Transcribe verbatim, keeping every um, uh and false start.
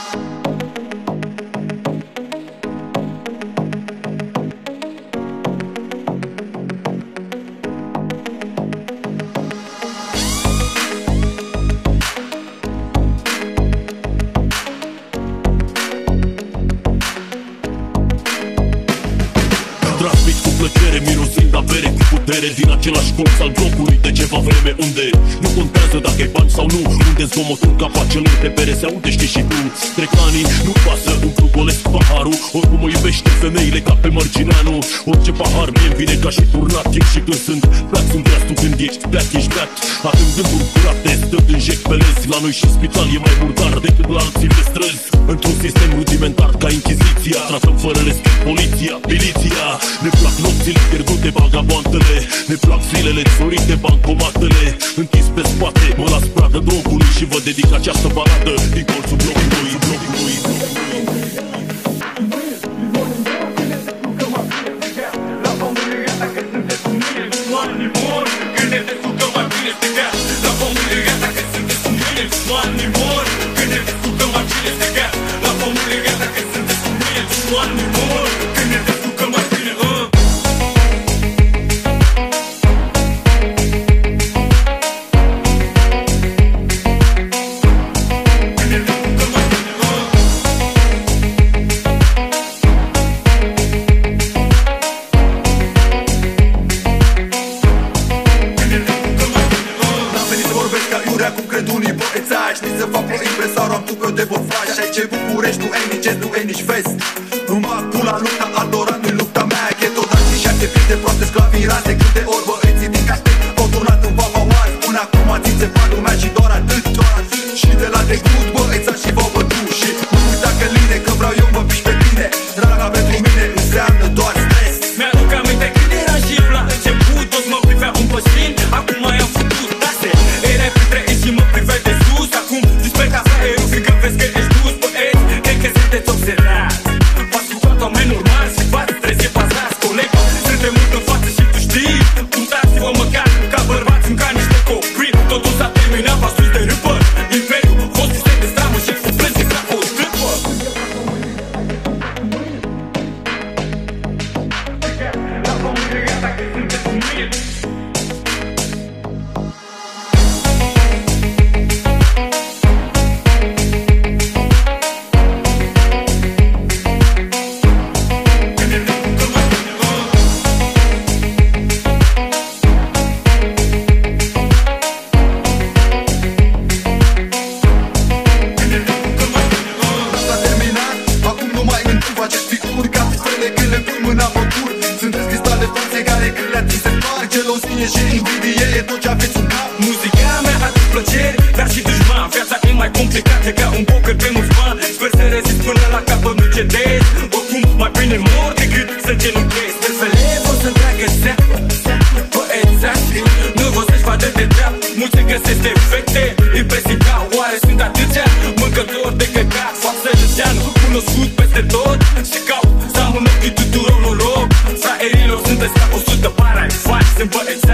Trafic cu plăcere, mirosind avere cu putere din același colț al blocului de ceva vreme, unde nu contează dacă e bani sau nu, unde zgomotul capacelor pe pere se aude, știi și tu. Trec anii, nu pasă, umplu golesc paharul, oricum mă iubește femeile ca pe Mărgineanu. Orice pahar mie-mi vine ca și turnat, chiar și când sunt pleac, sunt dreas, tu când ești pleac, ești beat. Avem gânduri curate, stând în jec pe lezi, la noi și spital e mai murdar decât la alții pe străzi. Într-un sistem rudimentar ca Inchiziția, tratăm fără respect poliția, miliția. Ne plac nopțile pierdute, vagabantele, ne plac zilele florite, bancomatele. Închis pe spate, mă las pradă drogului și vă dedic această baladă din colțul blocului, blocului. Cum cred unii băiețași, nici să fac o impresară, am tucă de băfași. Aici e București, nu e nici est, nu e nici vest. Îmi bag pula lupta altora, nu-i lupta mea. Chetodaci și șapte pinte proaste sclavirase. Câte ori băieții din caște au turnat în vava oari. Până acum țin se fac lumea și doar atât. Și de la trecut băiețași și v-au bătut. Și nu uita că line, că vreau eu mă piși pe tine. Draga pentru mine înseamnă doar stres. Mi-aduc aminte când era și eu la început, toți mă priveau un pășin, acum mai am făcut tase. Erai printre ei și mă priveai de sus, acum dispreți aerul, fiindcă vezi că ești dus, băieți, cred că sunteți observați. V-ați scutat oameni normali și v-ați trezit bazați, colegi, suntem mult în față și tu știi. Uitați-vă măcar ca bărbați în ca niște copii. Totul s-a terminat, v-a sus de râpă. Imperiul, fostul se destramă și cu plânge ca o stâmpă. La familie gata că sunteți cu mine. Gelozie și invidie e tot ce aveți în cap. Muzica mea aduc plăceri, dar și dușman. Viața e mai complicată ca un poker pe mulți bani. Sper să rezist până la capăt, nu cedez. Oricum mai bine mor decât să genunchezi. Sper să le vor să întreagă seapă, băiețași, nu vor să-și vadă de dreap. Mulți se găsesc defecte, impresii ca oare sunt atâția. Mâncători de căcat, față lăseanu, cunoscut peste tot. Și caut să am în ochii tuturor noroc. Fraierilor sunteți ca o sută parai, faci, sunt băieți